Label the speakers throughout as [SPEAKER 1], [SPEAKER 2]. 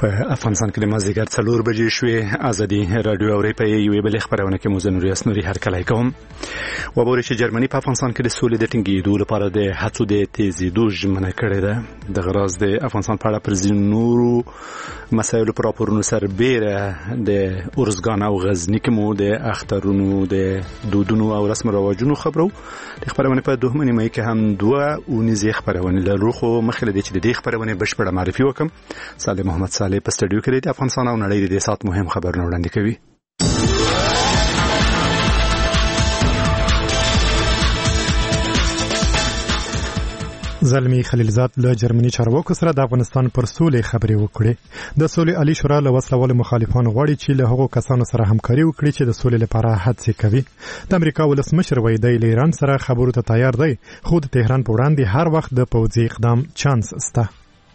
[SPEAKER 1] په افغانستان کې د مازدیګر 4 بجې شوې. ازادي رادیو اوري په یوې بلې خبرونه کې موزنوري اسنوري هرکلی کوم. وبوري چې جرمني په افغانستان کې د سولې د ټینګېدو لپاره د هڅو د تیزېدو ژمنه کړې ده. د غراز د افغانستان په اړه پر ځینو نورو مسایلو پر راپورونو سربېره د اورزګان او غزني کې مو د اخترونو د دودونو او رسم رواجونو خبرو. د خبرونه په دوه نیمه کې هم دوه اونیزې خبرونه لرو. خو مخکې د چې د دې خبرونه بشپړه معرفي وکم. صالح محمد صالح په سټډیو کې د افغانستان او نړۍ د سات مهم خبرونه وړاندې کوي.
[SPEAKER 2] زلمی خلیلزاد له جرمني چارواکو سره د افغانستان پر سولې خبرې وکړې. د سولې عالی شورا له وسلوالو مخالفانو غواړي چې له هغو کسانو سره همکاري وکړي چې د سولې لپاره هڅې کوي. د امریکا ولسمشر وایي دی له ایران سره خبرو ته تیار دی، خو د تهران په وړاندې هر وخت د پوځي اقدام چانس شته.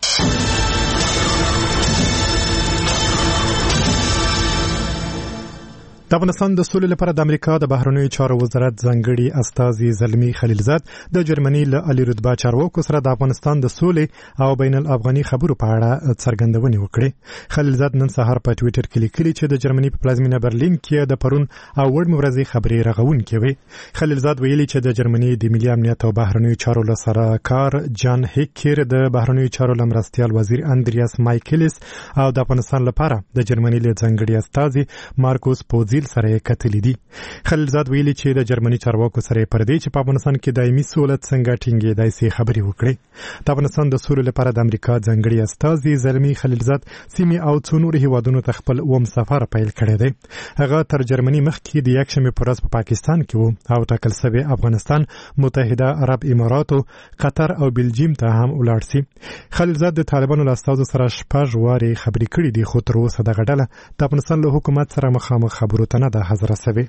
[SPEAKER 2] د افغانستان د سولې لپاره د امریکا د بهرنیو چارو وزارت ځانګړي استازي زلمی خلیلزاد د جرمني له عالی رتبه چارواکو سره د افغانستان د سولې او بین الافغاني خبرو په اړه څرګندونې وکړې. خلیلزاد نن سهار په ټوئیټر کې لیکلي چې د جرمني په پلازمینه برلین کې د پرون او وړمې ورځې خبرې رغونکې وې. خلیلزاد ویلي چې د جرمني د ملي امنیت او بهرنیو چارو له سرکار جان هیکر د بهرنیو چارو لمرستیال وزیر اندریاس مایکلس او د افغانستان لپاره د جرمني له ځانګړي استازي مارکوس پوزی سره کتلې دي. خلیلزاد ویلي چې د جرمني چارواکو سره پر دې چې په افغانستان کې دایمي سولت څنګه ټینګېدای شي خبرې وکړي. د افغانستان د سولې لپاره د امریکا ځانګړي استازي زلمی خلیلزاد سیمې او څو نور هیوادونو ته خپل سفر پیل کړی دی. هغه تر جرمني مخکې د یکشنبې په ورځ په پاکستان کې وو او ټاکل شوی افغانستان، متحده عرب اماراتو، قطر او بلجیم ته هم ولاړ شي. خلیلزاد د طالبانو له استازو سره 6 واري خبرې کړې دي، خو تر اوسه دغه ډله د افغانستان له حکومت سره مخامخ خبرو نه ده حاضر سوي.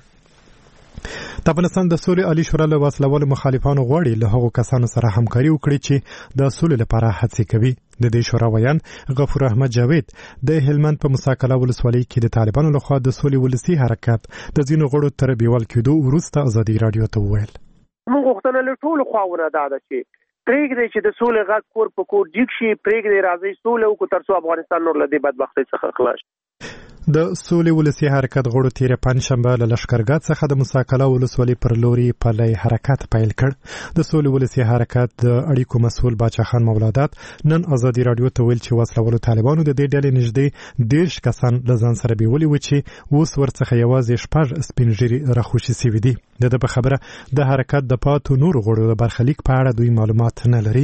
[SPEAKER 2] د افغانستان د سولې عالی شورا له وسلوالو مخالفانو غواړي له هغو کسانو سره همکاري وکړي چې د سولې لپاره هڅې کوي. د دې شورا ویان غفور احمد جاوید د هلمند په مساکله ولسوالۍ کې د طالبانو لخوا د سولې ولسي حرکت د ځینو غړو تر بیول کېدو وروسته ازادي رادیو ته وویل
[SPEAKER 3] موږ غوښتنه له ټولو خواوو ده چې پرېږدي چې د سولې غږ کور په کور جګ شي، پرېږدي راځي سولې وکړو تر څو افغانستان نور له دې بدبختۍ څخه خلاص.
[SPEAKER 2] د سولې ولسي حرکت غړو تیر پنځشنبه له لشکرګاه څخه د مساکله ولسوالۍ پر لوري پلی حرکت پیل کړ. د سولې ولسي حرکت د اړیکو مسؤل باچا خان مولادات نن ازادي رادیو ته ویل چې وسلوالو طالبانو د دې ډلې نږدې 10 کسان له ځان سره بیولي و چې اوس ورڅخه یوازې 6 سپین ږیري راخوشي سوي دي. د په خبره د حرکت د پاتو نورو غړو د برخلیک په اړه دوی معلومات نه لري.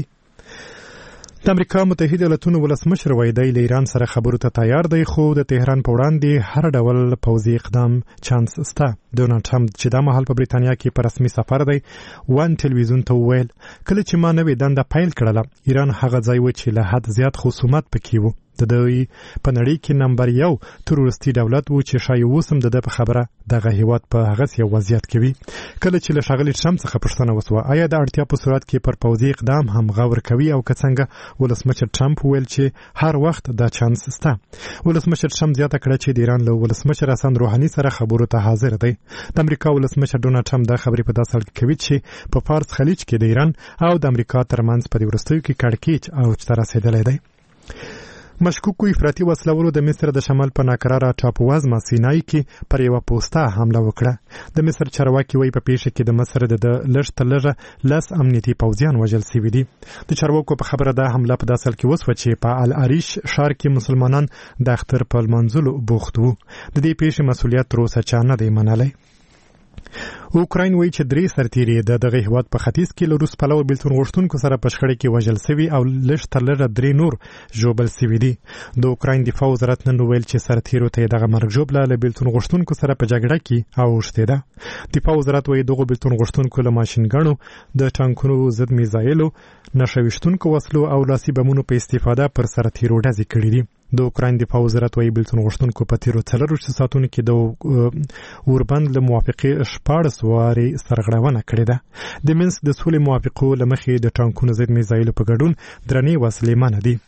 [SPEAKER 2] د امریکا متحده ایالاتونو ولسمشر وایي دی له ایران سره خبرو ته تیار دی، خو د تهران په وړاندې هر ډول پوځي اقدام چانس شته. ډونالډ ټرمپ چې دا مهال په بریتانیا کې په رسمي سفر دی وان ټلویزیون ته وویل کله چې ما نوې دنده پیل کړله ایران هغه ځای و چې له حد زیات خصومت پکې و. د دوی په نړۍ کې نمبر 1 تروریستي دولت و چې شایي وسم د په خبره دغه هیواد په هغه یو وضعیت کوي. کله چې له ښاغلي ټرمپ څخه پوښتنه وسوه آیا د اړتیا په صورت کې پر پوځي اقدام هم غور کوي او که څنګه، ولسمشر ټرمپ ویل چې هر وخت دا چانس شته. ولسمشر ټرمپ زیاته کړه چې د ایران له ولسمشر حسن روحاني سره خبرو ته حاضر دی. د امریکا ولسمشر ډونالډ ټرمپ دا خبرې په داسې حال کې کوي چې په فارس خلیج کې د ایران او د امریکا ترمنځ په وروستیو کې کړکېچ اوج ته رسېدلی دی. مشکوکو افراطي وسلوالو د مصر د شمال په ناکراره ټاپووزمه سینای کې پر یوه پوسته حمله وکړه. د مصر چارواکي وایي په پیښه کې د مصر د لږ تر لږه 10 امنیتي پوځیان وژل شوي دي. د چارواکو په خبره دا حمله په داسې حال کې وسوه چې په العریش ښار کې مسلمانان د اختر په لمانځلو بوخت وو. د دې پیښې مسؤلیت تر اوسه چا نه دی منلی. اوکراین وایي چې 3 سرتیري د دغه هیواد په ختیځ کې له روس پلوه بیلتون غوښتونکو سره په شخړه کې وژل شوي او لږ تر لږه 3 نور ژوبل شوي دي. د اوکراین دفاع وزارت نن ویل چې سرتیرو ته دغه مرګ ژوبله له بیلتون غوښتونکو سره په جګړه کې اوښتې ده. دفاع وزارت وایي دغه بیلتون غوښتونکو له ماشینګڼو، د ټانکونو ضد میزایلو، نښویشتونکو وسلو او لاسي بمونو په استفاده پر سرتیرو ډزې کړې دي. د اوکراین دفاع وزارت وایي بیلتون غوښتونکو په تیرو 4 ساعتونو کې د اوربند له موافقې 14 واري سرغړونه کړې ده. د منسک د سولې موافقو له مخې د ټانکونو ضد میزایلو په ګډون درنې وسلې منع دي.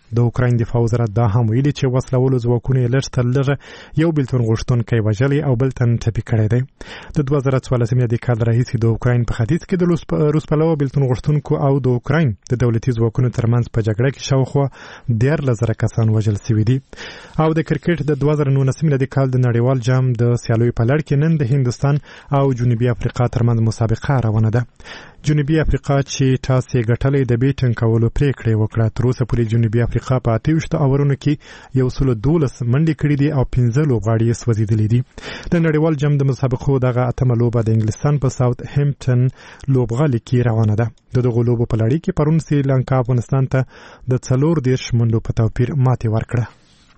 [SPEAKER 2] د اوکراین دفاع وزارت دا هم ویلي چې وسلوالو ځواکونو یې لږ تر لږه یو بېلتون غوښتونکی وژلی او بل تن ټپي کړی دی. د 2014 میلادي کال راهیسې د اوکراین په ختیځ کې د روس پلوه بېلتون غوښتونکو او د اوکراین د دولتي ځواکونو ترمنځ په جګړه کې شاوخوا 13,000 کسان وژل شوي دي. او د کرکټ د 2019 میلادي کال د نړیوال جام د سیالیو په لړ کې نن د هندستان او جنوبي افریقا ترمنځ مسابقه روانه ده. جنوبي افریقا چې ټاس یې ګټلی د بیټن کولو پریکړه وکړه. تر اوسه پورې جنوبي افریقا په 28 اورونو کې 112 منډې کړې دي او 15 لوبغاړي یې سوځېدلي دي. د نړیوال جام د مسابقو دغه 8مه لوبه د انګلستان په ساوث هیمپټن لوبغالي کې روانه ده. دغه لوبو په لړۍ کې پرون سریلانکا افغانستان ته د 40 منډو په توپیر ماتې ورکړه.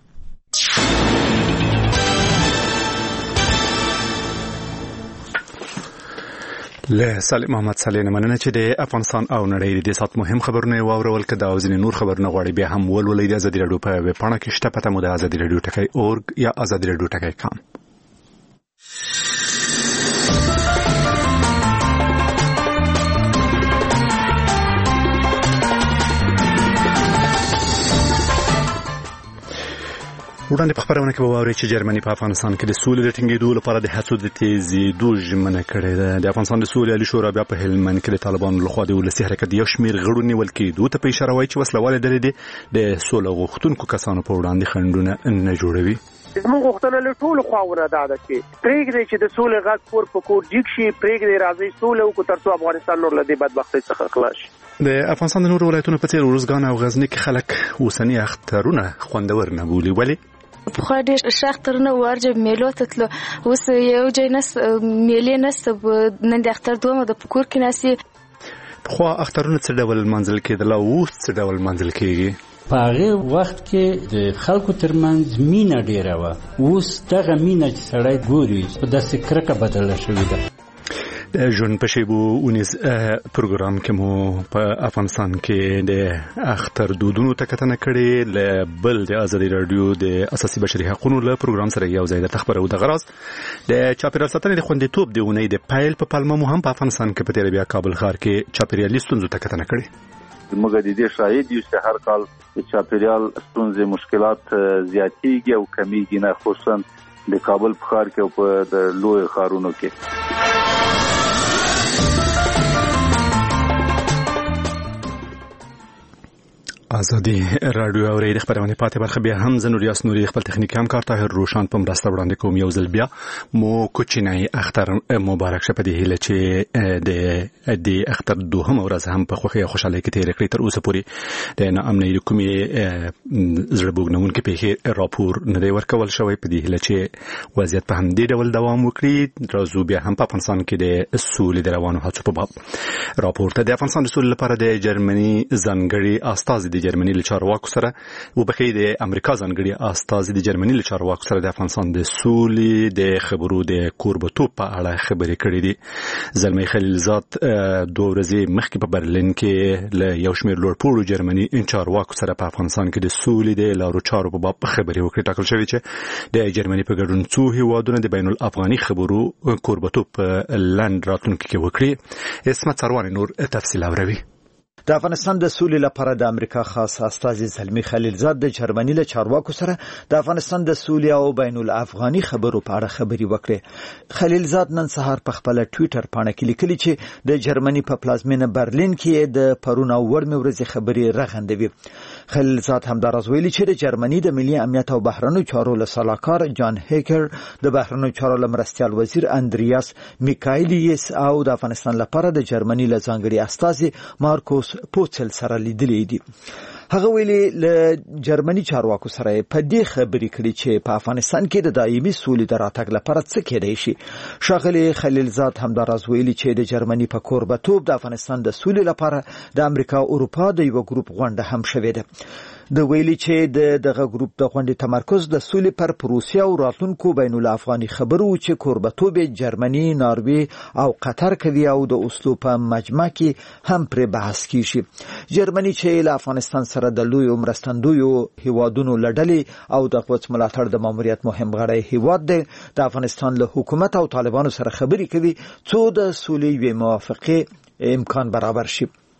[SPEAKER 2] له سالم محمد صالح نه مننه چې د افغانستان او نړۍ د سات مهم خبرونه واورول کده او ځینې نور خبرونه غواړي بیا هم ولولئ د ازادي رادیو په ویب پاڼه کې شته پته مو د ازادي رادیو ټکی اورګ یا ازادي رادیو ټکی کام. وړاندې په خبرونه کې به واورئ چې جرمني په افغانستان کې د سولې د ټینګېدو لپاره د هڅو د تیزېدو ژمنه کړې ده. د افغانستان د سولې عالي شورا بیا په هلمند کې د طالبانو لخوا د ولسي حرکت یو شمېر غړو نیول کېدو ته په اشاره وایي چې وسلوالې ډلې د سوله غوښتونکو کسانو په وړاندې خنډونه نه جوړوي.
[SPEAKER 3] موږ غوښتنه له ټولو خواوو نه ده چې پرېږدئ چې د سولې غږ کور په کور جګ شي، پرېږدئ راځئ سوله وکړو تر څو افغانستان نور له دې بدبختۍ څخه خلاص شي.
[SPEAKER 1] د افغانستان د نورو ولایتونو په څېر ارزګان او غزني کې خلک اوسني اخترونه خوندور نه بولي. ولې؟
[SPEAKER 4] پخوا ډېر ښه اخترونه ورجه میلو ته تلو، اوس یو ځای نسته، میلې نسته، نن د اختر دومه د په کور کې ناستې.
[SPEAKER 1] پخوا اخترونه څه ډول منځل کېدل او اوس څه ډول منځل کېږي؟
[SPEAKER 5] په هغه وخت کې د خلکو ترمنځ مینه ډېره وه، اوس دغه مینه چې سړی ګوري په داسې کرکه بدله شوې ده.
[SPEAKER 1] د ژوند په شیبو اونیز پروګرام کې مو په افغانستان کې د اختر دودونو ته کتنه کړې، له بل د ازادي رادیو د اساسي بشري حقوقو له پروګرام سره یو ځای د خبرو د غراز د چاپیریال ساتنې د خوندیتوب د اونۍ د پایل په پالمه مو هم په افغانستان کې په تیر بیا کابل ښار کې چاپیریالي ستونزو ته کتنه کړې.
[SPEAKER 6] موږ د دې شاهد یو چې هر کال د چاپیریال ستونزې مشکلات زیاتېږي او کمیږي، نه خصوصا د کابل په ښار کې او په د لوی ښارونو کې.
[SPEAKER 1] ازادي رادیو اوري د خبرونه پاتې برخه بیا هم زنوریاس نوري خپل تخنیکی همکار طاهر روشان په مرسته وړاندې کوم. یو ځل بیا مو کوچنی اختر مبارک شه په دې هیله چې د اختر دوهم ورځ هم په خوښي او خوشحالۍ کې تیر کړئ. تر اوسه پورې د ناامنۍ کومې زړه بوږنونکې پیښې راپور نه دی ورکول شوی. په دې هیله چې وضعیت په همدې ډول دوام وکړي. راځو بیا هم په افغانستان کې د سولې د روانو هڅو په باب راپور ته د افغانستان د سولې لپاره د جرمني ځانګړي استازي د جرمني له چارواکو سره وبخې د امریکا ځانګړي استازي د جرمني له چارواکو سره د افغانستان د سولې د خبرو د کوربتوب په اړه خبرې کړې دي. زلمی خلیلزاد 2 ورځې مخکې په برلین کې له یو شمېر لوړپوړو جرمني چارواکو سره په افغانستان کې د سولې د لارو چارو په باب خبرې وکړې. ټاکل شوې چې د جرمني په ګډون څو هیوادونه د بین الافغاني خبرو کوربتوب په لند راتلونکي کې وکړي. اسمت سروان نور تفصیل اوروي.
[SPEAKER 7] د افغانستان د سولې لپاره د امریکا خاص استازي زلمی خلیلزاد د جرمني له چارواکو سره د افغانستان د سولې او بین الافغاني خبرو په اړه خبرې وکړې. خلیلزاد نن سهار په خپل ټوئیټر باندې کې لیکلي چې د جرمني په پلازمینه برلین کې د پرون او ورمې ورځې خبرې رغندوي. خلیلزاد همداراز ویلي چې د جرمني د ملي امنیت او بهرنیو چارو له سلاکار جان هیکر، د بهرنیو چارو له مرستیال وزیر اندریاس میکایلیس او د افغانستان لپاره د جرمني له ځانګړي استازي مارکوس پوتسل سره لیدلې دي. هغه ویلي له جرمني چارواکو سره په دې خبرې کړي چې په افغانستان کې د دایمي سولې د راتګ لپاره څه کېدای شي. ښاغلي خلیلزاد همداراز ویلي چې د جرمني په کوربتوب د افغانستان د سولې لپاره د امریکا او اروپا د یو ګروپ غونډه هم شوې ده. د ویلي چې دغه ګروپ د غونډې تمرکز د سولې پر پروسه او راتلونکو بین الافغاني خبرو چې کوربتوب جرمني، ناروی او قطر کوي او د اوسلو په مجمع کې هم پر بحث کیږي. جرمني چې له افغانستان سره د لوی مرستندویو هیوادونو لړلې او د قوت ملاتړ د ماموریت مهم غړی هیواد دی، د افغانستان له حکومت او طالبانو سره خبرې کوي څو د سولې یو موافقه امکان برابر شي.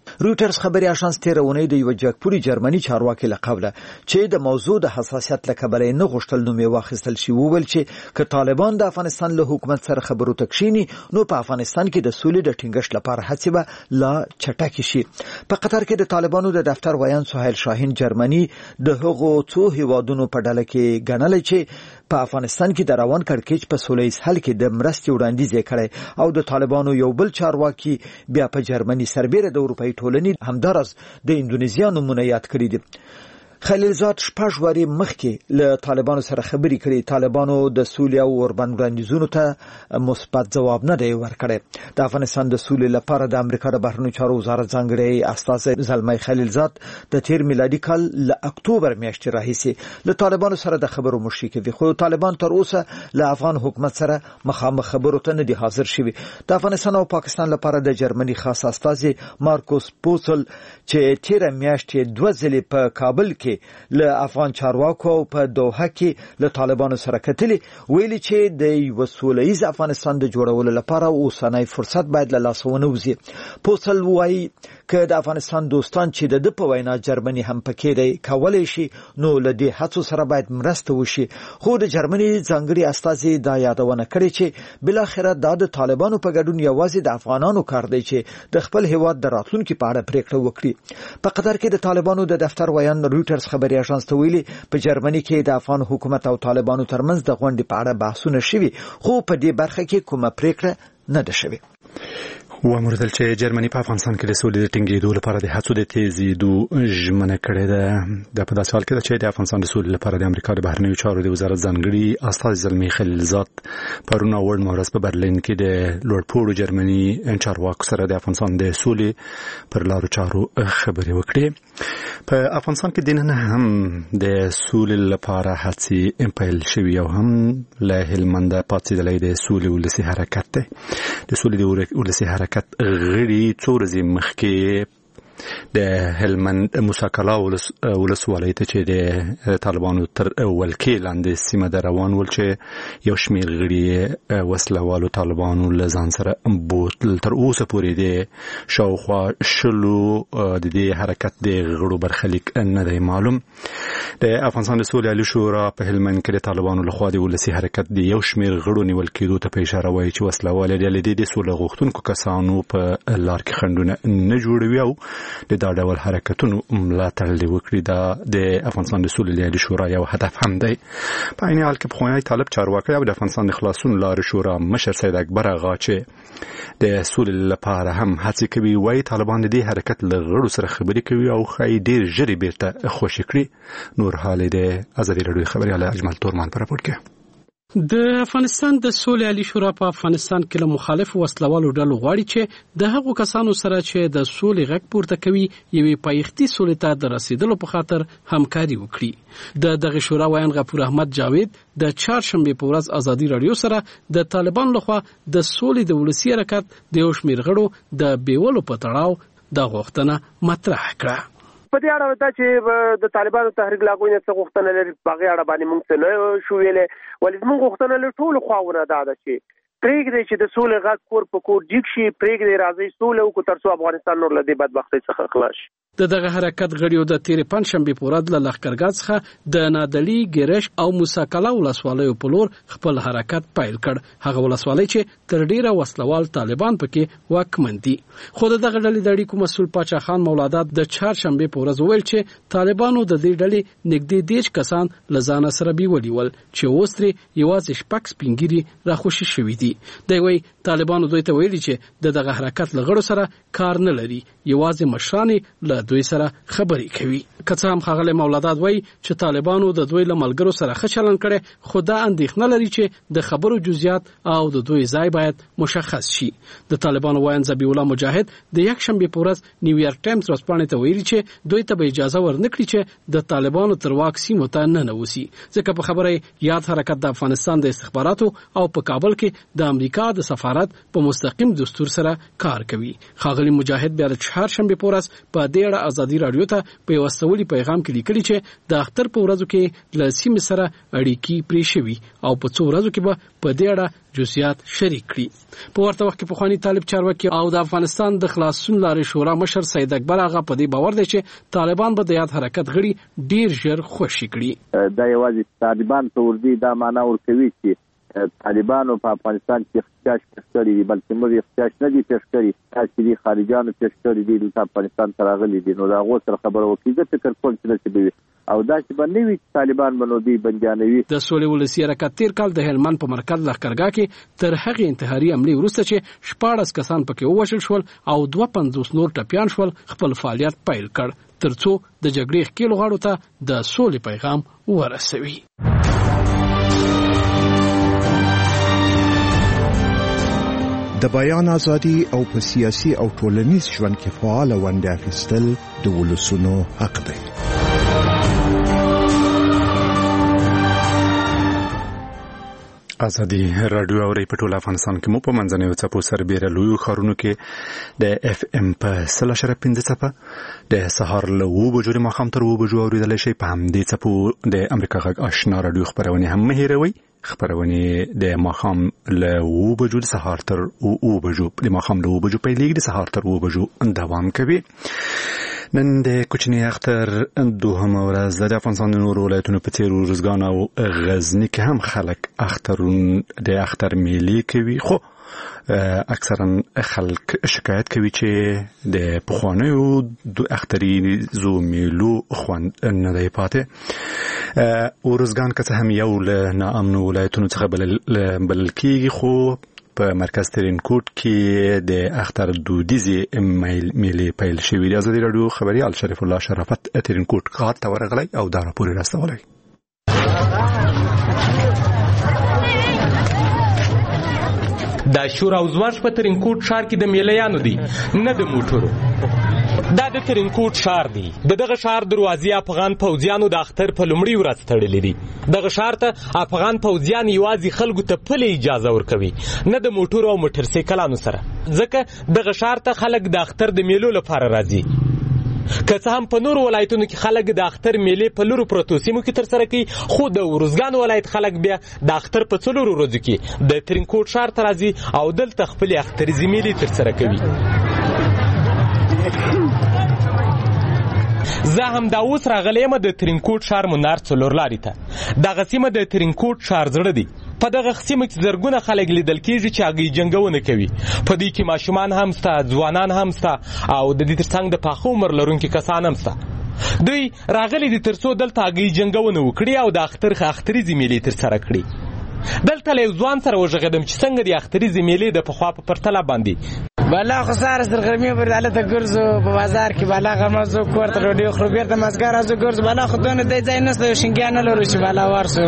[SPEAKER 7] رويټرز خبري اژانس تیرونی د یو جګپوري جرمني چارواکي لقبله چې د موضوع د حساسیت لکبره نه غوښتل نو می واخیستل شي وویل چې که طالبان د افغانستان له حکومت سره خبرو تکشيني نو په افغانستان کې د سولې د ټینګښت لپاره هڅې به لا چټکې شي. په قطر کې د طالبانو د دفتر ویان سهیل شاهین جرمني د هغو څو هیوادونو په ډله کې ګڼل چې په افغانستان کې د روان کړکېچ په سولهییز حل کې د مرستې وړاندیز کړي او د طالبانو یو بل چارواکي بیا په جرمني سربېره د اروپאי ټولنې همدارس د اندونیزیا نمونه یاد کړی دي. خلیلزاد شپږ واري مخکې له طالبانو سره خبرې کړې. طالبانو د سولې او اوربند وړاندیزونو ته مثبت ځواب نه دی ورکړی. د افغانستان د سولې لپاره د امریکا د بهرنیو چارو وزارت ځانګړی استازی زلمی خلیلزاد د تیر میلادي کال له اکتوبر میاشتې راهیسې له طالبانو سره د خبرو مشري کوي، خو طالبان تر اوسه له افغان حکومت سره مخامخ خبرو ته نه دي حاضر شوي. د افغانستان او پاکستان لپاره د جرمني خاص استازی مارکوس پوسل چې تیر میاشتې 2 ځلې په کابل کې له افغان چارواکو په دوحه کې له طالبانو سره کتلي ویلي چې د یو سولهییز افغانستان د جوړولو لپاره اوسنی فرصت باید له لاسه ونه وځي. پوسل وایي که د افغانستان دوستان چې د په وینا جرمني هم پکې دی کولای شي نو له دې هڅو سره باید مرسته وشي. خو د جرمني ځانګړي استازي دا یادونه کړې چې بل اخر د طالبانو په ګډون یوازې د افغانانو کار دی چې د خپل هیواد د راتلونکو په اړه پریکړه وکړي. په قطر کې د طالبانو د دفتر ویان رويټرز خبري اژانس ته ویلي په جرمني کې د افغان حکومت او طالبانو ترمنځ د غونډې په اړه بحثونه شوي، خو په دې برخه کې کومه پریکړه نه ده شوې.
[SPEAKER 1] وامردل چې جرمني په افغانستان کې د سولې د ټینګېدو لپاره د هڅو د تیزېدو ژمنه کړې ده. د په داسې حال کې ده چې د افغانستان د سولې لپاره د امریکا د بهرنیو چارو د وزارت ځانګړي استازی زلمی خلیلزاد پرون او وړ مورز په برلین کې د لوړپوړو جرمني چارواکو سره د افغانستان د سولې پر لارو چارو خبرې وکړې. په افغانستان کې د نن هم د سولې لپاره هڅې پیل شوي او هم له هلمند پاتېدلې د سولې ولسي حرکت دی. د سولې د ولسي حرکت غړي څو ورځې مخکې د هلمند موساکلا ولسوالۍ ته چې د طالبانو تر ولکې لاندې سیمه د روان ول چې یو شمېر غړي وسلوالو طالبانو له ځان سره بوتل. تر اوسه پورې د شاوخوا شلو د دې حرکت د غړو برخلیک نه دی معلوم. د افغانستان د سولې عالی شورا په هلمند کې د طالبانو لخوا د ولسي حرکت د یو شمېر غړو نیول کېدو ته په اشاره وایي چې وسلوال ډلې د سولې غوښتونکو کسانو په لار کې خنډونه نه جوړوي او د دا ډول حرکتونو ملاتړ وکړي. دا د افغانستان د سولې عالی شورا یو هدف هم دی. په عین حال کې پخوانی طالب چارواکي او د افغانستان د خلاصون لارې شورا مشر سید اکبر اغا چې د سولې لپاره هم هڅې کوي، وايي طالبان د دې حرکت له غړو سره خبرې کوي او خای ډیر ژر بیرته خوشی کړي. نور حال د ازادي رادیو خبرياله اجمل تورمان پر راپور کې.
[SPEAKER 8] د افغانستان د سولې عالی شورا په افغانستان کې له مخالف وسلوالو ډلو غواړي چې د هغو کسانو سره چې د سولې غږ پورته کوي یوې پایښتي سولې ته د رسیدلو په خاطر همکاري وکړي. د دغه شورا ویان غفور احمد جاوید د چهارشنبه په ورځ ازادي رادیو سره د طالبان لخوا د سولې د ولسي حرکت د یو شمېر غړو د بیولو په تړاو د غوښتنه مطرح کړه.
[SPEAKER 3] په دې اړه دا چې د طالبانو تحریک لاګوي نه څه غوښتنه لري په هغه اړه باندې موږ څه نه شو ویلې، ولې موږ غوښتنه له ټولو خواونه ده چې پرېږدي چې د سولې غږ کور په کور جګ شي، پرېږدي راځي سولې وکړو تر څو افغانستان نور له دې بدبختۍ څخه خلاص شي.
[SPEAKER 8] دغه حرکت غړیو د تیر پنځشنبه په ورځ له لښکرګاه څخه د نادلی ګریش او موساکلا ولسوالیو په لور خپل حرکت پیل کړ. هغه ولسوالۍ چې تر ډیره وسلوال طالبان پکې واکمن دي. خو دغه ډلې د اړیکو مسؤل پاچا خان مولادات د چهارشنبه په ورځ ویل چې طالبانو د دې ډلې نږدې 10 کسان لزان سره بیولي ول چې اوسري یوازې شپږ سپینګيري راخوشي شوې دي. دوی وایي طالبانو دوی ته ویلي چې دغه حرکت لغړو سره کار نه لري، یوازې مشران له دوی سره خبرې کوي. که څه هم خغل مولادات وایي چې طالبانو د دوی له ملګرو سره ښه چلند کړي، خو دا اندېښنه لري چې د خبرو جزئیات او د دوی ځای باید مشخص شي. د طالبانو وایي ذبیح الله مجاهد د یکشنبه په ورځ نیویارک ټایمز ورځپاڼې ته ویلي چې دوی ته به اجازه ورنکړي چې د طالبانو تر واک سیمو ته نه نوځي، ځکه په خبره یاد حرکت د افغانستان د استخباراتو او په کابل کې د امریکا د سفارت په مستقیم دستور سره کار کوي. ښاغلي مجاهد بیا د چهارشنبه په ورځ په دې اړه ازادي رادیو ته په یو سوالي پیغام کې لیکلي چې د اختر په ورځو کې له سیمې سره اړیکې پرې شوي او په څو ورځو کې به په دې اړه جزئیات شریک کړي. په ورته وخت کې پخوانی طالب چارواکي او د افغانستان د خلاصون لارې شورا مشر سید اکبر آغا په دې باور دی چې طالبان به د یاد حرکت غړي ډیر ژر خوشي کړي.
[SPEAKER 6] دا یوازې طالبان ته وردي دا معنا ورکوي چې طالبانو په افغانستان کې احتجاج پیش کړی دی، بلکې موږ احتجاج نه دی پیش کړی، چې خارجانو پیش کړی دی د افغانستان ته راغلي دي. نو دا غو سره خبره وکړي چې فکر کوم چې نشي او دا چې باندې وی طالبان بنودي بنجانوي.
[SPEAKER 8] د سولې ولسی حرکت تیر کال د هلمند په مرکز لښکرګاه کې تر هغه انتحاري عملي وروسته چې 14 کسان پکې ووژل شول او 250 نور ټپيان شول خپل فعالیت پیل کړ ترڅو د جګړې ښکېلو غاړو ته د سولې پیغام ورسوي.
[SPEAKER 9] د بیان ازادي او په سیاسي او ټولنیز ژوند کې فعال ونډه اخیستل د ولسونو حق دی.
[SPEAKER 1] ازادي رادیو اوري په ټول افغانستان کې مو په منځنیو څپو سربېره لوی خارونو کې د اف ام په 3.5 څپه د سهار له 2 بجو مخام تر 2 بجو اوریدل شي. په همدې څپو د امریکا غږ آشنا رادیو خبرونه هم هیروي. خبرونه د مخام له 2 بجو د سهار تر 2 بجو د مخام له 2 بجو په لیګ د سهار تر 2 بجو دوام کوي. نن د کوچنی اختر دوهمه ورځ د افغانستان نورو ولایتونو په څیر روزګان او غزنی کې هم خلک د اختر میلې کوي، خو اکثرا خلک شکایت کوي چې د پخوانیو د اختري زو میلو خوند نه دی پاتې. روزګان که هم یو له ناامنو ولایتونو څخه بلل کېږي، خو په مرکز ترینکوټ کې د اختر دودیزې میلې پیل شوې دي. ازادي رادیو خبريال شریف الله شرافت ترینکوټ ښار ته ورغلی او دا راپور یې راستولی.
[SPEAKER 10] دا شور او زواج په ترینکوټ ښار کې د میلیانو دي، نه د موټرو. دا د ترینکوټ ښار دی. دغه ښار دروازې افغان پوځیانو د اختر په لومړۍ ورځ تړلې دي. دغه ښار ته افغان پوځیان یوازې خلکو ته پلي اجازه ورکوي، نه د موټرو او موټرسایکلانو سره، ځکه دغه ښار ته خلک د اختر د میلو لپاره راځي. که څه هم په نورو ولایتونو کې خلک د اختر میلې په لورو پرتو سیمو کې ترسره کوي، خو د ارزګان ولایت خلک بیا د اختر په 4 ورځو کې د ترینکوټ ښار ته راځي او دلته خپلې اختریزې میلې ترسره کوي. زه هم دا اوس راغلی یم د ترینکوټ ښار منار څلورلارې ته. دغه سیمه د ترینکوټ ښار زړه دی. په دغه سیمه کې زرګونه خلک لیدل کېږي چې هغوی جنګونه کوي. په دې کې ماشومان هم سته، ځوانان هم سته او د دې ترڅنګ د پاخه عمر لرونکي کسان هم سته. دوی راغلي دي ترڅو دلته هغوی جنګونه وکړي او د اختریزې میلې ترسره کړي. دلته له یو ځوان سره وغږېدم چې څنګه د اختریزې میلې د پخوا په پرتله باندې
[SPEAKER 11] بالا خو سهار تر غرمې پورې هلته ګرځو په بازار کې، بالا غرمه ځو کور ته ډوډۍ خورو، بېرته مازدیګر راځو ګرځو. بالا خو دونه دی ځای نشته، یو شینګیا نه لرو چې بالا ورسو.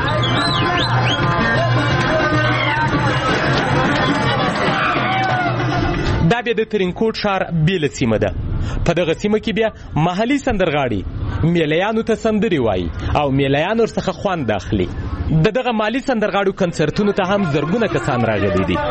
[SPEAKER 10] دا بیا د ترینکوټ ښار بیله سیمه ده. په دغه سیمه کې بیا محلي سندرغاړي میلیانو ته سندرې وایي او میلیان ورڅخه خوند اخلي. د دغه مالي سندرغاړو کنسرتونو ته هم زرګونه کسان راغلي دي.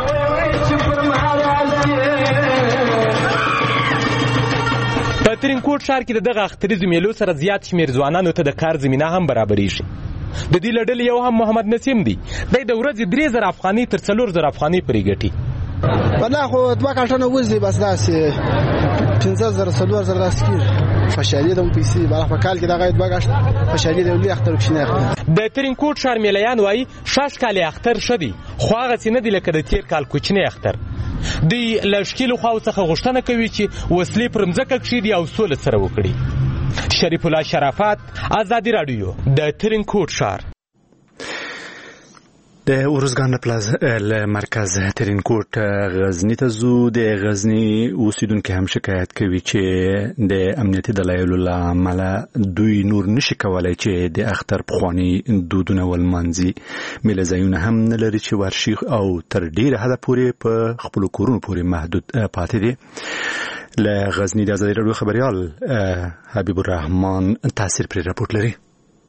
[SPEAKER 10] په ترینکوټ ښار کې دغه اختریزو میلو سره زیات شمېر ځوانانو ته د کار زمینه هم برابرېږي. د دې له ډلې یو هم محمد نسیم دی. دی د ورځې 3000 افغانۍ تر 4000 افغانۍ پورې ګټي.
[SPEAKER 12] والله خو 2 کالټونه وځي، بس داسې 15000 4000 داسې کېږي. خوشحالي ده پیسې بالا په کال کې دغه 2 کالټ خوشحالي ده، لوی اختر کوچنی اختر.
[SPEAKER 10] د ترینکوټ ښار میلیان وایي 6 کالې اختر ښه دی، خو هغسې نه دی لکه د تېر کال کوچنی اختر. دوی له ښکېلو خواو څخه غوښتنه کوي چې وسلې پر مځکه کښېږدي او سوله سره وکړي. شریف الله شرافت، ازادي رادیو، د ترینکوټ ښار.
[SPEAKER 1] د ارزګان پلاز له مرکز ترینکوټ غزنی ته زو. د غزنی اوسیدونکو هم شکایت کوي چې د امنیتي دلایلو له امله دوی نور نشي کولای چې د اختر پخواني دودونه ولمانځي. میله ځایونه هم نه لري چې ورشي او تر ډیره حده پورې په خپلو کورونو پورې محدود پاتې دي. له غزنی د ازادي رادیو خبريال حبیب الرحمن تاثیر پر راپورټ لري.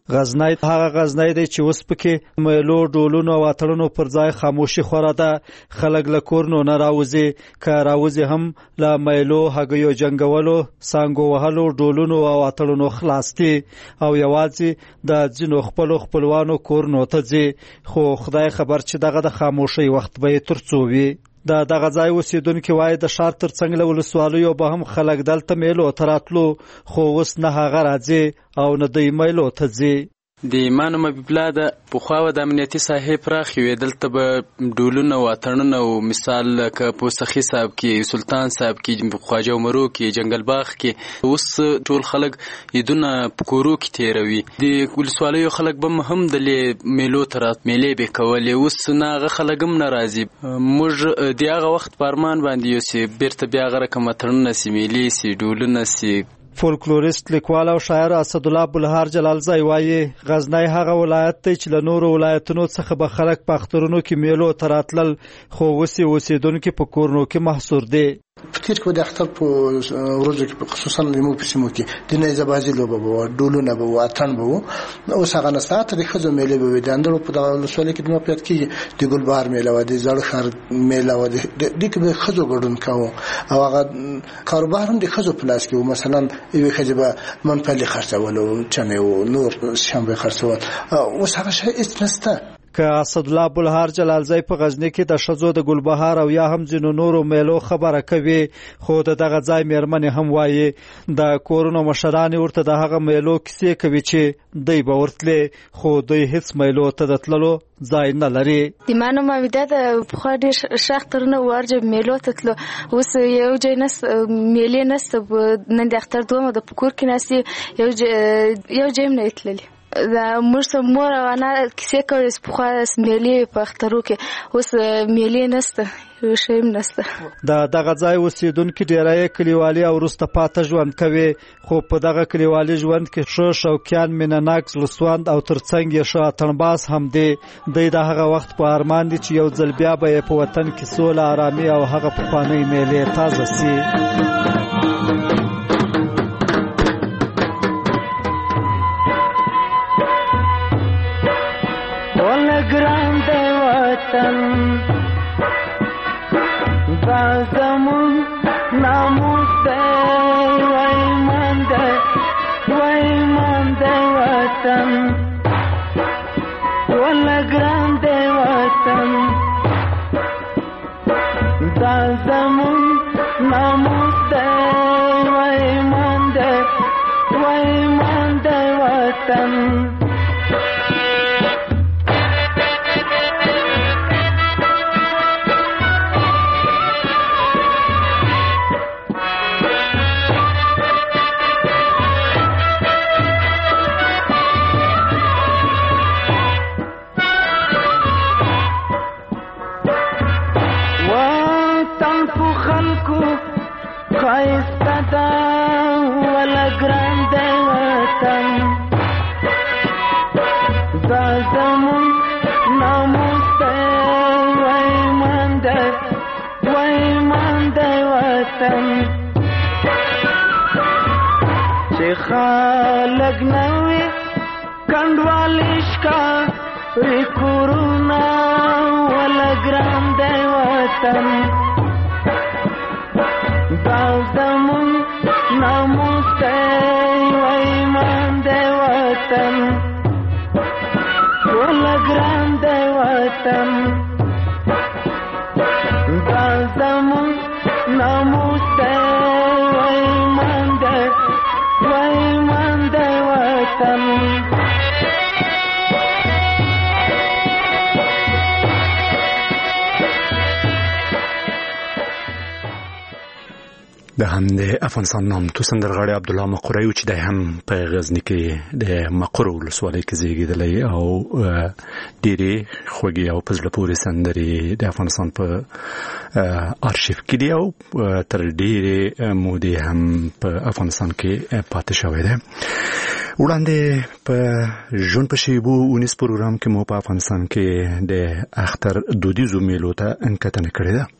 [SPEAKER 7] غزنی هغه غزنی دی چې اوس پکې میلو ډولونو او اتړونو پر ځای خاموشي خورا ده. خلک له کورونو نه راوځي، که راوځي هم له میلو هګیو جنګولو سانګو وهلو ډولونو او اتړونو خلاص دي او یوازې د ځینو خپلوانو کورونو ته ځي. خو خدای خبر چې دغه د خاموشي وخت به تر څو وي. دغه ځای اوسیدونکو وایي د ښار ترڅنګ له ولسوالیو به هم خلک دلته میلو ته راتلو، خو اوس نه هغه راځي او نه دوی میلو ته ځي.
[SPEAKER 13] د ایمان مبیبلا د پخوا د امنیتي ساحې پراخ وي، دلته به ډولونه او اتړونه او مثال که په سخی صاحب کې، سلطان صاحب کې، خواجه عمرو کې، جنگل باغ کې اوس ټول خلک عیدونه په کورو کې تیروي. د ولسوالیو خلک به هم د میلو ته رات میلې به کولې، اوس نه هغه خلک هم نه راځي. موږ د هغه وخت په ارمان باندې یو چې بیرته بیا هغه رقم اتړونه سي، میلې سي، ډولونه سي.
[SPEAKER 7] فولکلوریست لیکوال او شاعر اسدالله بلهار جلالزی وایي غزنی هغه ولایت دی چې له نورو ولایتونو څخه به خلک په اخترونو کې میلو ته راتلل، خو اوس یې اوسیدونکي په کورونو کې محصور دي.
[SPEAKER 14] په تیر کې د اختر په ورځو کې خصوصا د مو په سیمو کې د نیزه بازي لوبه به ډولونه به اتن به اوس هغه نستات د خزو میلې به د اندرو په دغه سوال کې د موقعیت کې د ګلبهار میله و د زړ خر میله و د کې به خزو ګډون کاوه او هغه کاروبار هم د خزو پلاس کې مثلا یو خجبه منفعل خرڅول او چنه او نور شنبه خرڅول اوس هغه شی هیڅ نشته.
[SPEAKER 7] که اسدالله بلهار جلالزی په غزنی کې د ښځو د ګلبهار او یا هم ځینو نورو میلو خبره کوي، خو دغه ځای میرمنې هم وایي د کورونو مشران ورته د هغه میلو کیسې کوي چې دوی به ورتلې، خو دوی هیڅ میلو ته د تللو ځای نه لري.
[SPEAKER 4] د مانو ماویده د پخوا ډېر شاخترونه ورجه میلو ته تلو، اوس یو ځای میلې نسته. نن د اختر دومه د کور کې ناسي یو ځای نه تللی. دا موږ سم مور او انا کیسې کوي چې پخوا میلې په اخترو کې، اوس میلې نسته، یو شی هم نسته.
[SPEAKER 7] دغه ځای اوسیدونکي ډیری کلیوالي او وروسته پاته ژوند کوي، خو په دغه کلیوالي ژوند کې ښه شوقیان، مینهناک، زړهسوند او ترڅنګ یې ښه اتڼباز هم دی. دوی د هغه وخت په ارمان دي چې یو ځل بیا به یې په وطن کې سوله، ارامي او هغه پخوانۍ میلې تازه سي.
[SPEAKER 15] ګران دی وطن دا زمون ناموس دی، وای مان دی وطن، ولا ګران دی وطن دا زمون ناموس دی، وای مان دی وطن. خایسته دا ولا ګران دی وطن دا زمون ناموس دی، وای مان دی وطن چې خلک نوې کنډوالې ښکاري کورونه ولا ګران دی وطن دا زمون ناموس دی، وای مان دی وطن ولا ګران دی وطن دا زمون ناموس دی، وای مان دی وطن.
[SPEAKER 1] د هم د افغانستان نامتو سندرغاړی عبدالله مقری چې د هم په غزنی کې د مقر ولسوالۍ کې زیږیدلی او ډېرې خوږې او په زړه پورې سندرې د افغانستان په آرشیف کې دي او تر ډېرې مودې هم په افغانستان کې پاتې شوی دی. وړاندې په ژوند په شیبو 19 پروګرام کې مو په افغانستان کې د اختر دودیزو میلو ته انکتنه کړې ده.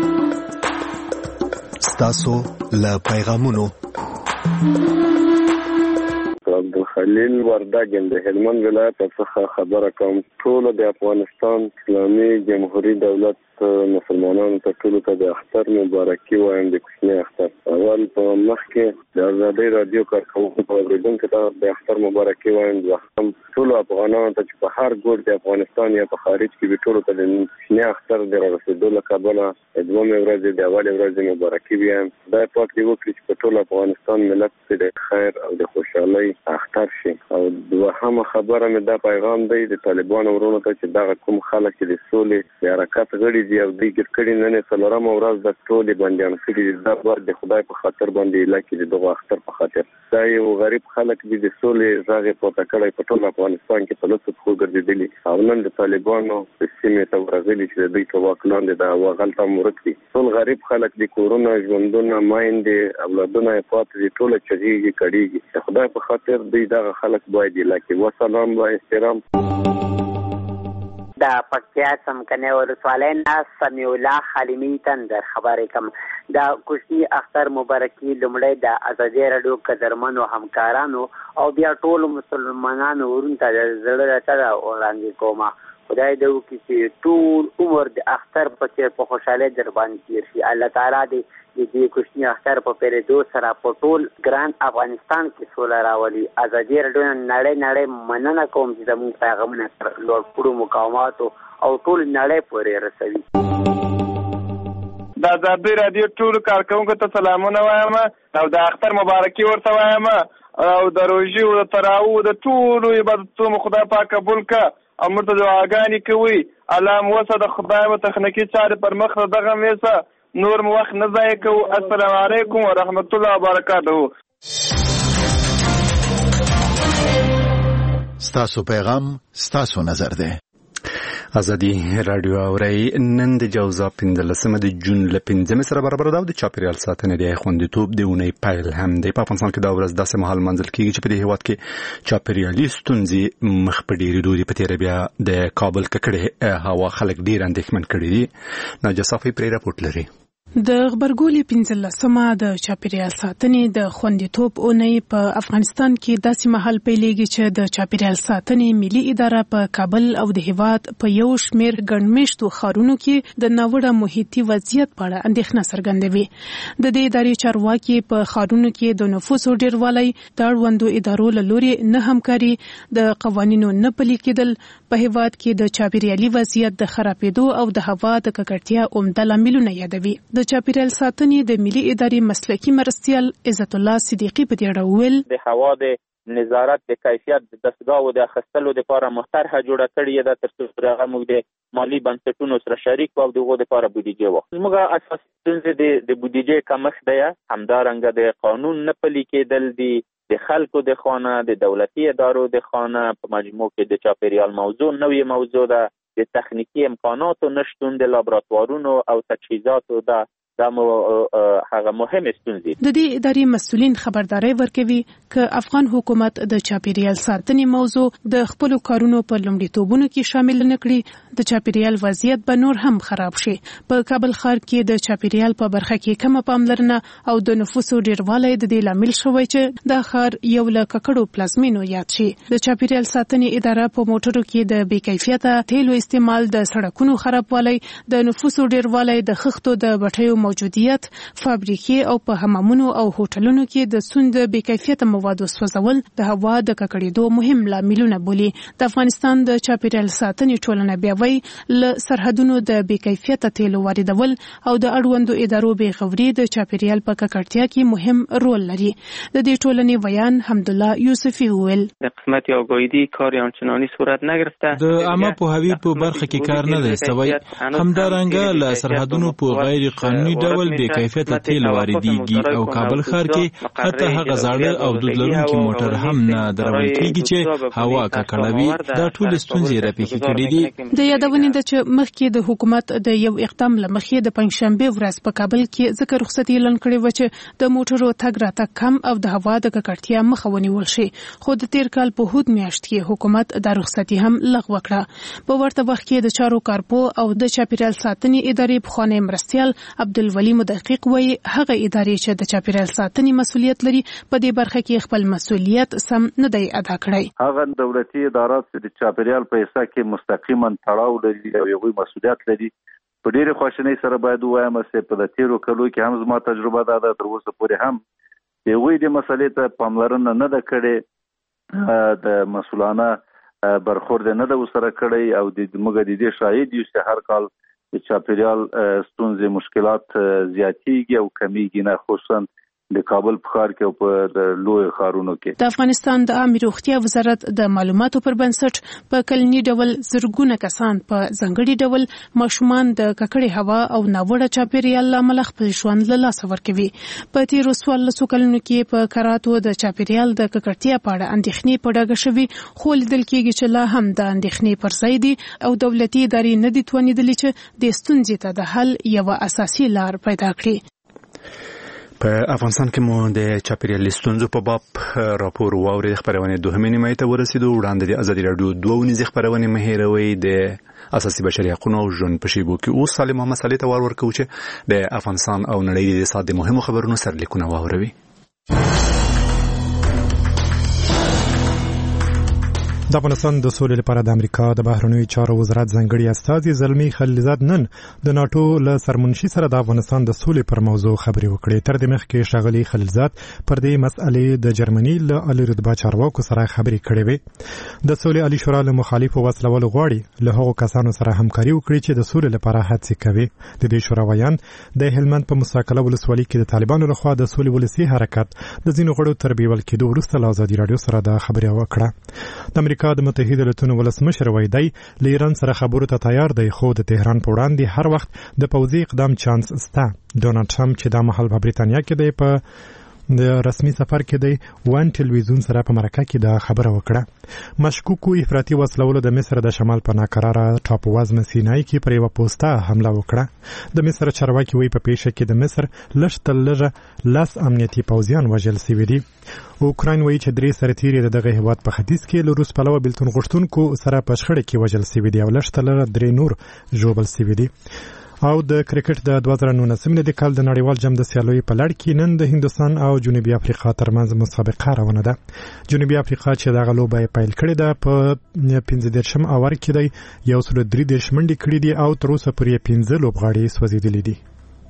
[SPEAKER 9] ستاسو له پیغامونو
[SPEAKER 16] خلیل وردګ د هلمند ولایت څخه خبره کوم. ټول د افغانستان اسلامي جمهوریت دولت مسلمانانو ته ټول ته د اختر مبارکي وایم د کوچنی اختر. اول په مخ کې د آزادۍ رادیو کارکونکو په اوریدونکو ته د اختر مبارکي وایم. دوهم ټول افغانانو ته چې په هر ګوټ د افغانستان یا په خارج کې به ټول ته د کوچنی اختر د رسیدو له کبله دومره ورځې د اول ورځې مبارکي وایم. دا پاک دی وکړي چې په ټول افغانستان ملت ته د خیر او د خوشحالۍ اختر شي. او دوهمه خبره مې دا پیغام دی د طالبانو ورونو ته چې دا کوم خلک چې د سولې د حرکت غړي او د ګرکړي نن څلورم ورځ د ټولې بنديان کړي د بار د خدای په خاطر باندې لکه د دغه اختر په خاطر دا یو غریب خلک دي د سولې ځای په تکړه په ټول افغانستان کې په لاسو خو ګرځېدلي او نن د طالبانو په سیمه ته ورغلي چې دوی په واکلاند دا وغلطه مرتي ټول غریب خلک د کورونا ژوندونه مایندې اولادونه پات دي ټول چغيږي کړيږي خدای په خاطر دوی دغه خلک باید لکه وسلام و احترام.
[SPEAKER 17] دا پکتیا څمکنه ولسوالۍ نه سمیع الله حلیمی تندر خبرې کوم. دا کوچنی اختر مبارکي لومړی د آزادۍ رادیو قدرمنو همکارانو او بیا ټول مسلمانانو ورونته د زړه راته وړاندې کوم. خدای دې وکړي چې ټول عمر د اختر په څیر په خوشحالۍ در باندې تیر شي. الله تعالی دې کوچنی اختر په پیرېدو سره په ټول ګران افغانستان کې سوله راولي. آزادۍ رادیو نړۍ مننه کوم چې زموږ پیغامونه لوړ کړو مقاماتو او ټول نړۍ پورې رسوي.
[SPEAKER 18] د آزادۍ رادیو ټول کارکونکو ته سلامونه وایم او د اختر مبارکي ورته وایم او د روژې او د تراویح د ټولو عبادتونو خدای پاک قبول کړه او موږ ته دعاګانې کوي. الله مو وسه د خدای او تخنیکی چارې پر مخ دغه میسه نور مو وخت نه ضایع کوو. السلام علیکم ورحمت الله وبرکاته.
[SPEAKER 9] ستاسو پیغام ستاسو نظر ده.
[SPEAKER 1] ازادي رادیو اوري نن د جوزا 15 د جون ل 15 سره برابر ده د چاپیریال ساتنې د خوندیتوب د اونۍ پایل هم دی. په افغانستان کې دا ورځ داسې مهال منځل کیږي چې په دې هیواد کې چاپیریالي ستونزې مخ په ډیرې دوی په تیر بیا د کابل ککړې هوا خلک ډیر اندېښمن کړي دي. ناجصافي پرې راپورټ لري.
[SPEAKER 19] د غبرګولي 15مه د چاپیریال ساتنې د خوندیتوب اونۍ په افغانستان کې داسې مهال پیلېږي چې د چاپیریال ساتنې ملي اداره په کابل او د هیواد په یو شمېر ګڼمېشتو ښارونو کې د ناوړه محیطي وضعیت په اړه اندېښنه څرګندوي. د دې ادارې چارواکي په ښارونو کې د نفوسو ډېروالی، د اړوندو ادارو له لورې نه همکاري، د قوانینو نه پلي کېدل، په هیواد کې د چاپیریالي وضعیت د خرابېدو او د هوا د ککړتیا عمده لاملونه یادوي. د چاپیریال ساتنې د ملي ادارې مسلکي مرستیال عزت الله صدیقي په دې اړه وویل
[SPEAKER 20] د هوا د نظارت د کیفیت د دستګاو د اخیستلو لپاره طرحه جوړه کړې ده تر څو هغه موږ د مالی بنسټونو سره شریک او دغه لپاره بودیجه واخلو. زموږ اساسي ستونزې د بودیجې کمښت دی، همدارنګه د قانون نه پلي کېدل دي، د خلکو د خانه د دولتي ادارو د خانه په مجموع کې د چاپیریال موضوع نوې موضوع ده، د تخنیکی امکاناتو نشتون د لابراتوارونو او تجهیزاتو ده هغه مهمه ستونزې.
[SPEAKER 19] د دې ادارې مسؤلین خبرداري ورکوي چې افغان حکومت د چاپیریال ساتنې موضوع د خپل کارونو په لومړیتوبونو کې شامل نه کړي، د چاپیریال وضعیت به نور هم خراب شي. په کابل ښار کې د چاپیریال په برخه کې کم پاملرنه او د نفوسو ډیروالی د دې لامل شوی چې د ښار یو له ککړو پلازمینو یاد شي. د چاپیریال ساتنې اداره په موټرو کې د بې کیفیته تیلو استعمال، د سړکونو خرابوالی، د نفوسو ډیروالی، د خښتو د بټیو موجودیت، فابریکې او په حمامونو او هوټلونو کې د سون د بې کیفیته موادو سوځول د هوا د ککړېدو مهم لاملونه بولي. د افغانستان د چاپیریال ساتنې ټولنه بیا وایي له سرحدونو د بې کیفیته تیلو واردول او د اړوندو ادارو بې غوري د چاپیریال په ککړتیا کې مهم رول لري. د دې ټولنې ویان حمدالله یوسفي وویل
[SPEAKER 21] د قسمت آگاهی کاری آنچنانی صورت نگرفته،
[SPEAKER 22] د عامه پوهاوی په برخه کې کار نه دی شوی. همدارنګه له سرحدونو په غیر قانوني ډول بې کیفیته تیل واردېږي او کابل ښار کې حتی هغه زاړه او دود لرونکي موټر هم نه درول کېږي چې هوا ککړوي. دا ټول ستونزې راپېښې کړي دي.
[SPEAKER 19] د یادونې ده چې مخکې د حکومت د یو اقدام له مخې د پنځشنبې ورځ په کابل کې ځکه رخصتي اعلان کړې وه چې د موټرو تګ راتګ کم او د هوا د ککړتیا مخه ونیول شي، خو د تیر کال په هود میاشت کې حکومت دا رخصتي هم لغوه کړه. په ورته وخت کې د چارو کارپو او د چاپیریال ساتنې ادارې پخوانی مرستیال عبد عبدالولي مدقق وایي هغه ادارې چې د چاپیریال ساتنې مسؤلیت لري په دې برخه کې خپل مسؤلیت سم نه دی ادا کړی.
[SPEAKER 6] هغه دولتي ادارات چې د چاپیریال په حصہ کې مستقیما تړاو لري او یو مسؤلیت لري په ډېر خوشنۍ سره باید وایم چې په د تیرو کلو کې هم زما تجربه ده تر اوسه پورې هم یوې د مسلې ته پاملرنه نه ده کړې د مسؤلانه برخورد نه ده وسره کړی او د موږ د دې شاهد یو چې هر کال د چاپیریال ستونزې مشکلات زیاتېږي او کمیږي نه خصوصا د کابل په ښار کې او په د لوی ښارونو کې.
[SPEAKER 19] د افغانستان د عامه روغتیا وزارت د معلوماتو پر بنسټ په کلني ډول زرګونه کسان په ځانګړي ډول ماشومان د ککړې هوا او ناوړه چاپیریال لامل خپل ژوند له لاسه ورکوي. په تیرو 14 کلونو کې په کراتو د چاپیریال د ککړتیا په اړه اندېښنې په ډاګه شوي خو لیدل کېږي چې لا هم د اندېښنې پر ځای دي او دولتي ادارې نه دي توانېدلې چې د ستونزې ته د حل یوه اساسي لار پیدا کړي.
[SPEAKER 1] په افغانستان کې مو د چاپیریال ستونزو په باب راپور واورید. خبرونه دوهمې نیمه ته ورسېدو. وړاندې د ازادي راډیو 2 نيزه خبرونه مهیروي د اساسي بشري حقوقو او ژوند په شیبو کې اوس سالم محمد صالح ته ورکو چې د افغانستان او نړۍ د ساده مهمو خبرونو سرلیکونه واوروي.
[SPEAKER 2] د افغانستان د سولې لپاره د امریکا د بهرنیو چارو وزارت ځانګړي استازي زلمی خلیلزاد نن د ناتو له سرمنشي سره د افغانستان د سولې پر موضوع خبرې وکړې. تر دې مخکې ښاغلي خلیلزاد پر دې مسئلې د جرمني له عالی رتبه چارواکو سره خبرې کړې وې. د سولې عالی شورا له مخالفو وسلوالو غواړي له هغو کسانو سره همکاري وکړي چې د سولې لپاره هڅې کوي. د دې شورا ویان د هلمند په مساکله ولسوالۍ کې د طالبانو لخوا د سولې ولسي حرکت د ځینو غړو تر بیول کېدو وروسته له ازادي راډیو سره د خبرې وکړه. د امریکا د متحده ایالاتونو ولسمشر وایي دی له ایران سره خبرو ته تیار دی خو د تهران په وړاندې هر وخت د پوځي اقدام چانس شته. ډونالډ ټرمپ چې دا مهال په بریتانیا کې دی په د رسمي سفر کې دی وان ټلویزیون سره په مرکه کې دا خبره وکړه. مشکوکو افراطي وسلوالو د مصر د شمال په ناقراره ټاپووزمه سینای کې پر یوه پوسټه حمله وکړه. د مصر چارواکي وایي په پیښه کې د مصر لږ تر لږه 10 امنیتي پوځیان وژل شوي دي. اوکراین وایي چې 3 سرتیري دغه هیواد په ختیځ کې له روس پلوه بېلتون غوښتونکو سره په شخړه کې وژل شوي دي او لږ تر لږه 3 نور ژوبل شوي دي. او د کرکټ د 2019 د کال د نړیوال جام د سیالیو په لړ کې نن د هندستان او جنوبي افریقا ترمنځ مسابقه روانه ده. جنوبي افریقا چې دغه لوبه پیل کړې ده په 15 اور کې دی 133 منډې کړې دي او تر اوسه پورې 15 لوبغاړي سوځېدلي دي.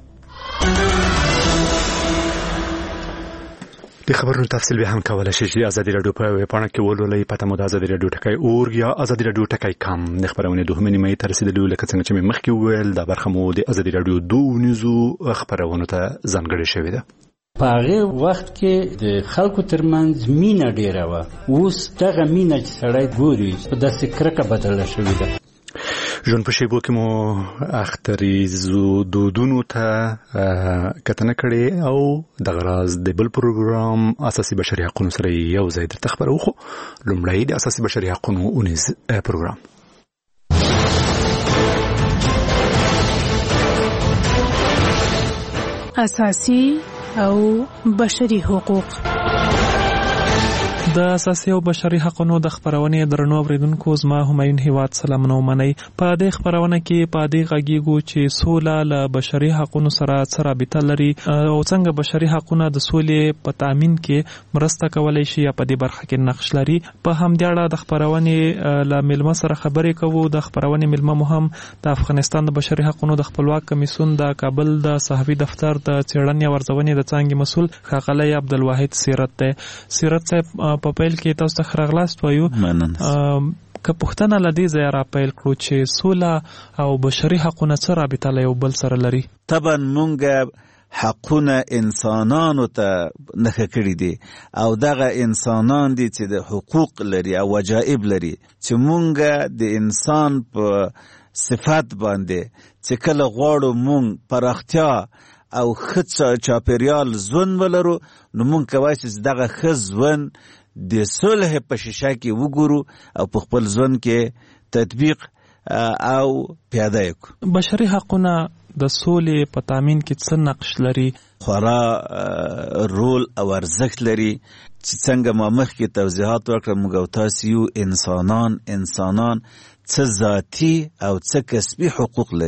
[SPEAKER 1] د خبرونو تفصیل به هم کولای شئ چې ازادي راډیو په ویبپاڼه کې ولولئ. پته مو د ازادي راډیو ټکی اورګ یا ازادي راډیو ټکی کام. د خبرونه دوه نیمه ته رسیدلو لکه څنګه چې مخکې وویل دا برخه مو د ازادي راډیو 2 نیزو خبرونه ته ځانګړې شوې ده.
[SPEAKER 5] په هغه وخت کې د خلکو ترمنځ مینه ډیره وه. اوس دغه مینه چې سړی ګوري په داسې کرکه بدله شوې ده.
[SPEAKER 1] ژوند په شیبو کې مو اختریزو دودونو ته کتنه کړې او د غراز د بل پروګرام اساسي بشري حقوقو سره یو ځای درته خبرو. خو لومړی د اساسي بشري حقوقو اونیز پروګرام
[SPEAKER 19] اساسي او بشري حقوق.
[SPEAKER 23] د اساسي او بشري حقوقو د خبرونې درنو اوریدونکو زما همایون هیواد سلامونه ومنئ. په دې خبرونه کې په دې غږیږو چې سوله له بشري حقوقو سره څه رابطه لري او څنګه بشري حقوقونه د سولې په تامین کې مرسته کولای شي یا په دې برخه کې نقش لري. په همدې اړه د خبرونې له ملمه سره خبرې کوو. د خبرونې ملمه مو هم د افغانستان د بشري حقوقو د خپلواک کمیسیون د کابل د صحافي دفتر د څېړنې او ارزونې د څانګې مسؤل ښاغلی عبدالواحد سیرت دی. سیرت صاحب په پیل کې تاسو ته راغلاست وایو که پښتنه لدی ځای را پیل کړو چې سوله او بشري حقوقونه څه رابطه له یو بل سره لري.
[SPEAKER 24] طبعا مونږ حقونه انسانانو ته نښه کړي دي او دغه انسانان دي چې د حقوق لري او وجایب لري چې مونږ د انسان په صفات باندې چې کله غواړو مونږ پراختیا او ښه چاپیریال ژوند ولرو نو مونږ کولی چې دغه ښه ژوند د صلح په شیشه کې وګورو او په خپل ژوند کې تطبیق او پیاده کړو.
[SPEAKER 23] بشري حقوقونه د سولې په تامین کې څه نقش لري؟
[SPEAKER 24] خورا رول او ارزښت لري چې څنګه ما مخکې توضیحات وکړم موږ او تاسو یو انسانان څه ذاتي او څه کسبي حقوق لري.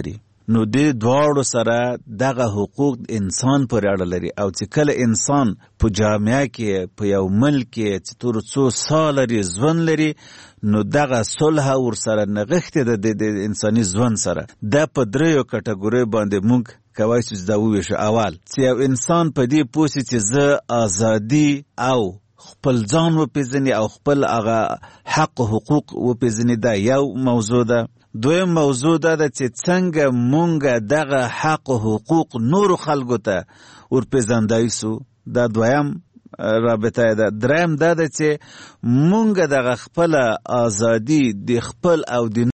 [SPEAKER 24] نو د دواړو سره دغه حقوق انسان پورې اړه لري او چې کله انسان په جامعه کې په یو ملک کې چې تر څو سال لري ژوند لري نو دغه صلح ور سره نغښته د انساني ژوند سره د په دریو کټګوري باندې موږ کوي چې دا وویشو. اول چې یو انسان په دې پوسې چې زه ازادي او خپل ځان وپیژني او خپل هغه حق او حقوق وپیژني، دا یو موضوع ده. دویم موضوع ده چې څنګه مونږ دغه حق او حقوق نور خلکو ته ورپیژندای سو، دا دویم رابطه ده. دریم ده چې مونږ دغه خپل ازادي د خپل او د